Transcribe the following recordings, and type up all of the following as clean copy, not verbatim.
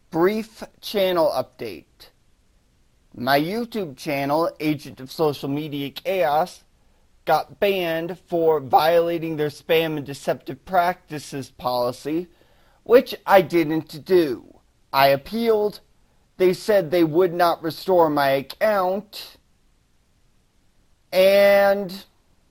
Brief channel update. My YouTube channel, Agent of Social Media Chaos, got banned for violating their spam and deceptive practices policy, which I didn't do. I appealed. They said they would not restore my account. And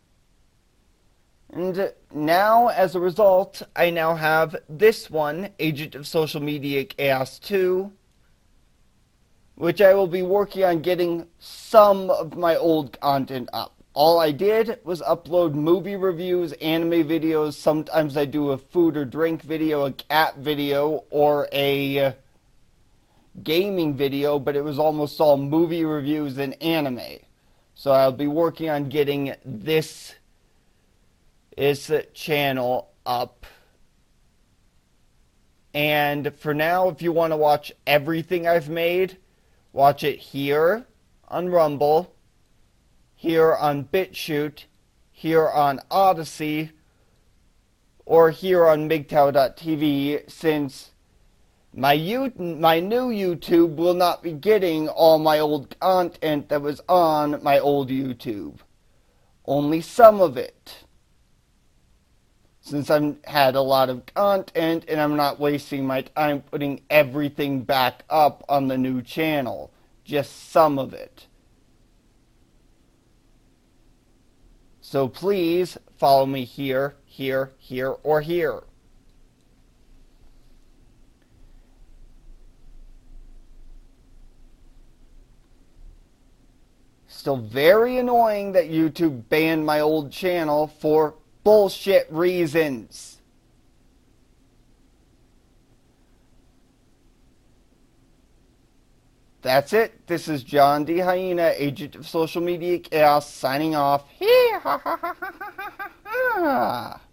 now, as a result, I now have this one, Agent of Social Media Chaos 2, which I will be working on getting some of my old content up. All I did was upload movie reviews, anime videos. Sometimes I do a food or drink video, a cat video, or a gaming video, but it was almost all movie reviews and anime. So I'll be working on getting this channel up. And for now, if you want to watch everything I've made, watch it here on Rumble, here on BitChute, here on Odyssey, or here on MGTOW.tv, since my new YouTube will not be getting all my old content that was on my old YouTube. Only some of it. Since I've had a lot of content and I'm not wasting my time putting everything back up on the new channel. Just some of it. So please follow me here, here, here, or here. Still very annoying that YouTube banned my old channel for bullshit reasons. That's it. This is John D. Hyena, Agent of Social Media Chaos, signing off.